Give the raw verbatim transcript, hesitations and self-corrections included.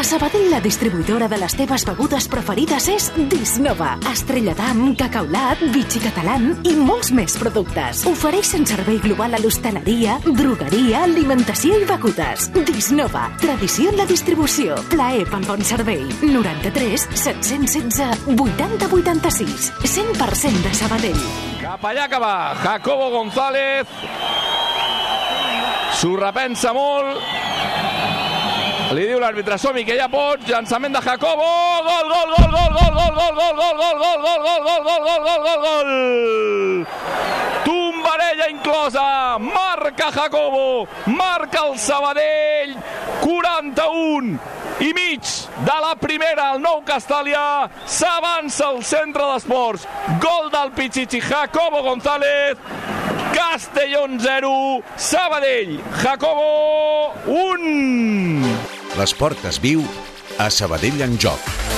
Sabadell, la distribuïdora de les teves begudes preferides és Disnova. Estrella d'Am, Cacaulat, Vichy Catalán i molts més productes. Ofereixen servei global a l'hostaleria, drogueria, alimentació i begudes. Disnova, tradició en la distribució. Plaer pel bon servei. noranta-tres set-cents setze vuitanta vuitanta-sis. cent per cent de Sabadell. Cap allà que va Jacobo González. S'ho repensa molt. Li diu l'àrbitre, som-hi, que ja pots. Llançament de Jacobo. Gol, gol, gol, gol, gol, gol, gol, gol, gol, gol, gol, gol, gol, gol, gol, gol, gol, gol, gol. Tombarella inclosa. Marca Jacobo. Marca el Sabadell. quaranta-un i mig de la primera, el Nou Castàlia. S'avança al centre d'esports. Gol del Pichichi, Jacobo González. Castellón zero, Sabadell, Jacobo un. L'esport es viu a Sabadell en Joc.